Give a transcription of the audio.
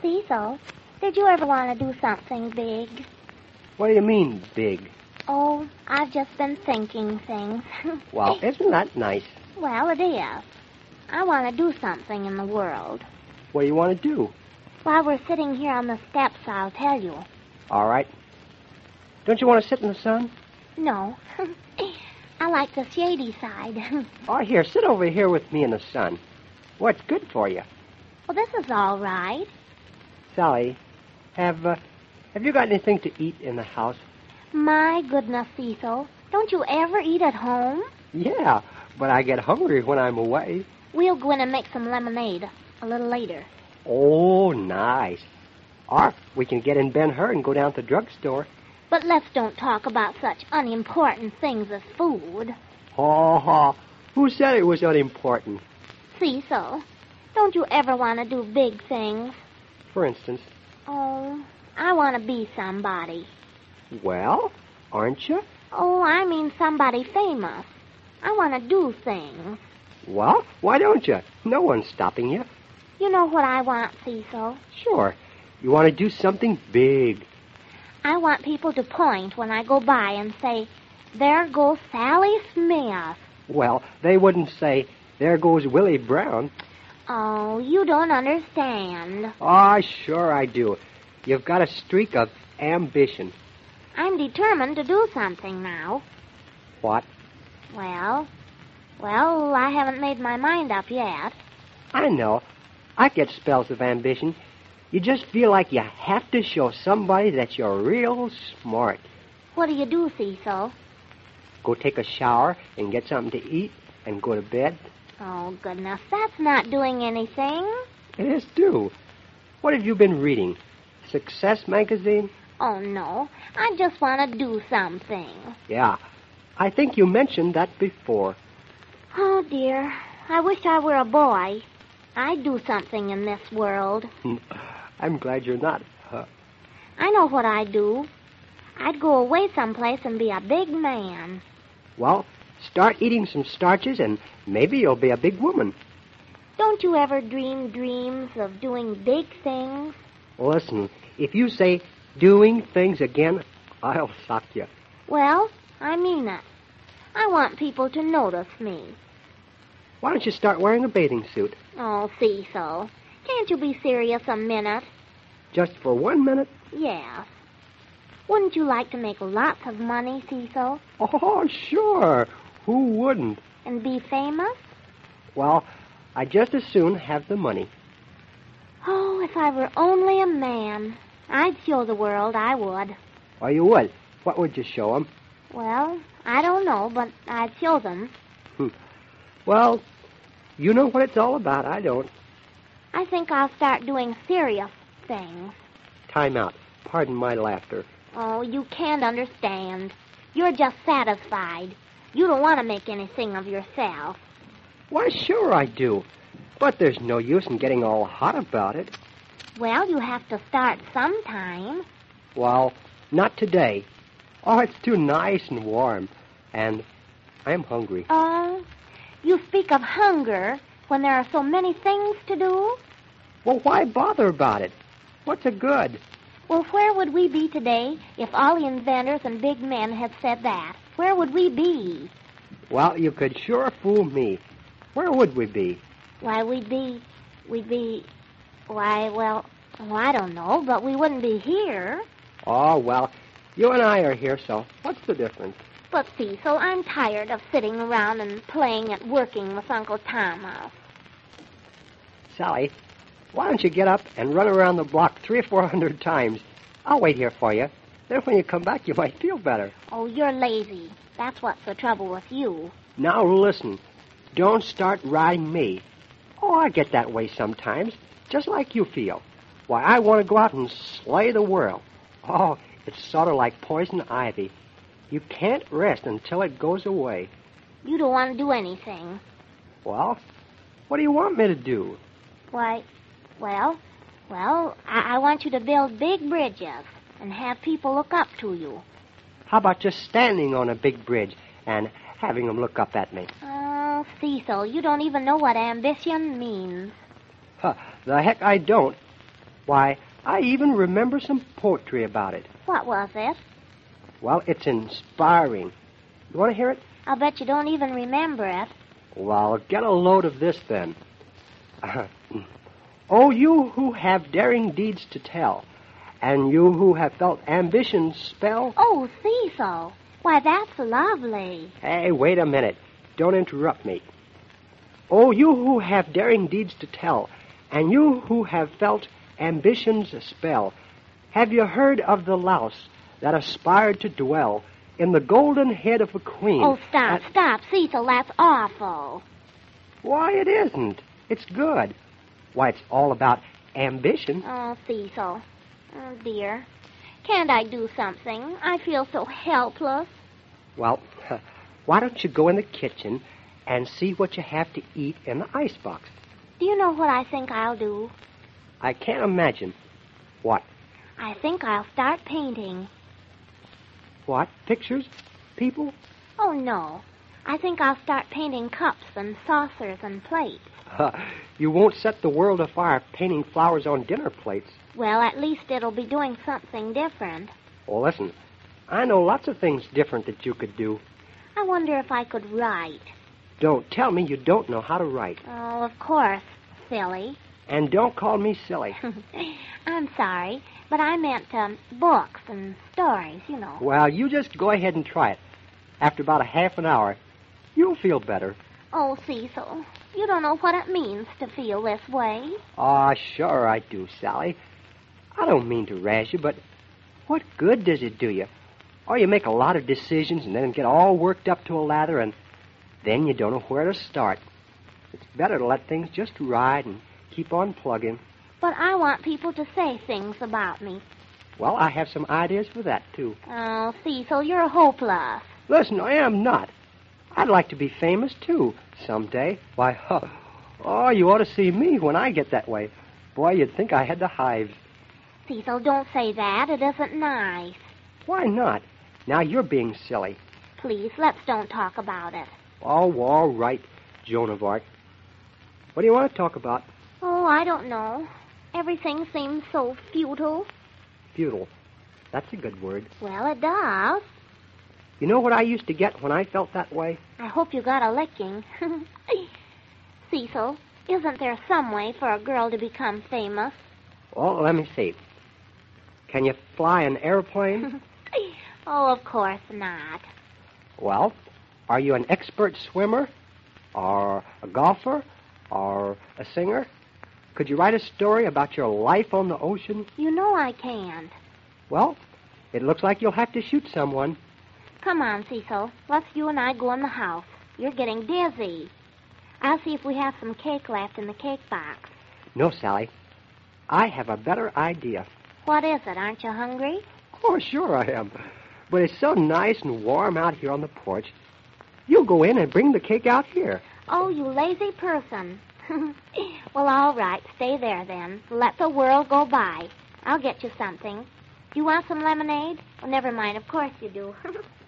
Cecil, did you ever want to do something big? What do you mean, big? Oh, I've just been thinking things. Well, isn't that nice? Well, it is. I want to do something in the world. What do you want to do? While we're sitting here on the steps, I'll tell you. All right. Don't you want to sit in the sun? No. I like the shady side. Oh, here, sit over here with me in the sun. What's good for you? Well, this is all right. Sally, have you got anything to eat in the house? My goodness, Cecil. Don't you ever eat at home? Yeah, but I get hungry when I'm away. We'll go in and make some lemonade a little later. Oh, nice. Or we can get in Ben-Hur and go down to the drugstore. But let's don't talk about such unimportant things as food. Ha. Who said it was unimportant? Cecil, don't you ever want to do big things? For instance? Oh, I want to be somebody. Well, aren't you? Oh, I mean somebody famous. I want to do things. Well, why don't you? No one's stopping you. You know what I want, Cecil? Sure. You want to do something big. I want people to point when I go by and say, "There goes Sally Smith." Well, they wouldn't say, "There goes Willie Brown." Oh, you don't understand. Oh, sure I do. You've got a streak of ambition. I'm determined to do something now. What? Well, I haven't made my mind up yet. I know. I get spells of ambition. You just feel like you have to show somebody that you're real smart. What do you do, Cecil? Go take a shower and get something to eat and go to bed. Oh, goodness, that's not doing anything. It is too. What have you been reading? Success magazine? Oh, no. I just want to do something. Yeah. I think you mentioned that before. Oh, dear. I wish I were a boy. I'd do something in this world. I'm glad you're not. I know what I'd do. I'd go away someplace and be a big man. Well, start eating some starches and maybe you'll be a big woman. Don't you ever dream dreams of doing big things? Listen, if you say doing things again, I'll sock you. Well, I mean it. I want people to notice me. Why don't you start wearing a bathing suit? Oh, Cecil, can't you be serious a minute? Just for 1 minute? Yes. Wouldn't you like to make lots of money, Cecil? Oh, sure. Who wouldn't? And be famous? Well, I'd just as soon have the money. Oh, if I were only a man. I'd show the world, I would. Oh, you would? What would you show 'em? Well, I don't know, but I'd show them. Well, you know what it's all about. I don't. I think I'll start doing serious things. Time out. Pardon my laughter. Oh, you can't understand. You're just satisfied. You don't want to make anything of yourself. Why, sure I do. But there's no use in getting all hot about it. Well, you have to start sometime. Well, not today. Oh, it's too nice and warm. And I'm hungry. Oh, you speak of hunger when there are so many things to do? Well, why bother about it? What's the good? Well, where would we be today if all the inventors and big men had said that? Where would we be? Well, you could sure fool me. Where would we be? Why, well, I don't know, but we wouldn't be here. Oh, well, you and I are here, so what's the difference? But, Cecil, I'm tired of sitting around and playing at working with Uncle Thomas. Sally, why don't you get up and run around the block 300 or 400 times? I'll wait here for you. Then when you come back, you might feel better. Oh, you're lazy. That's what's the trouble with you. Now, listen. Don't start riding me. Oh, I get that way sometimes, just like you feel. Why, I want to go out and slay the world. Oh, it's sort of like poison ivy. You can't rest until it goes away. You don't want to do anything. Well, what do you want me to do? Why, I want you to build big bridges and have people look up to you. How about just standing on a big bridge and having them look up at me? Oh, Cecil, you don't even know what ambition means. The heck I don't. Why, I even remember some poetry about it. What was it? Well, it's inspiring. You want to hear it? I'll bet you don't even remember it. Well, get a load of this, then. Oh, you who have daring deeds to tell, and you who have felt ambition's spell. Oh, Cecil. Why, that's lovely. Hey, wait a minute. Don't interrupt me. Oh, you who have daring deeds to tell, and you who have felt ambition's spell, have you heard of the louse that aspired to dwell in the golden head of a queen? Oh, stop, Cecil, that's awful. Why, it isn't. It's good. Why, it's all about ambition. Oh, Cecil. Oh, dear. Can't I do something? I feel so helpless. Well, why don't you go in the kitchen and see what you have to eat in the icebox? Do you know what I think I'll do? I can't imagine. What? I think I'll start painting. What? Pictures? People? Oh, no. I think I'll start painting cups and saucers and plates. You won't set the world afire painting flowers on dinner plates. Well, at least it'll be doing something different. Well, listen, I know lots of things different that you could do. I wonder if I could write. Don't tell me you don't know how to write. Oh, of course, silly. And don't call me silly. I'm sorry, but I meant books and stories, you know. Well, you just go ahead and try it. After about a half an hour, you'll feel better. Oh, Cecil, you don't know what it means to feel this way. Aw, sure I do, Sally. I don't mean to razz you, but what good does it do you? Or you make a lot of decisions and then get all worked up to a lather, and then you don't know where to start. It's better to let things just ride and keep on plugging. But I want people to say things about me. Well, I have some ideas for that, too. Oh, Cecil, you're hopeless. Listen, I am not. I'd like to be famous, too, someday. Why, oh, you ought to see me when I get that way. Boy, you'd think I had the hives. Cecil, don't say that. It isn't nice. Why not? Now you're being silly. Please, let's don't talk about it. Oh, all right, Joan of Arc. What do you want to talk about? Oh, I don't know. Everything seems so futile. Futile. That's a good word. Well, it does. You know what I used to get when I felt that way? I hope you got a licking. Cecil, isn't there some way for a girl to become famous? Well, let me see. Can you fly an airplane? Oh, of course not. Well, are you an expert swimmer? Or a golfer? Or a singer? Could you write a story about your life on the ocean? You know I can't. Well, it looks like you'll have to shoot someone. Come on, Cecil. Let's you and I go in the house. You're getting dizzy. I'll see if we have some cake left in the cake box. No, Sally. I have a better idea. What is it? Aren't you hungry? Oh, sure I am. But it's so nice and warm out here on the porch. You go in and bring the cake out here. Oh, you lazy person. Well, all right. Stay there, then. Let the world go by. I'll get you something. Do you want some lemonade? Oh, never mind. Of course you do.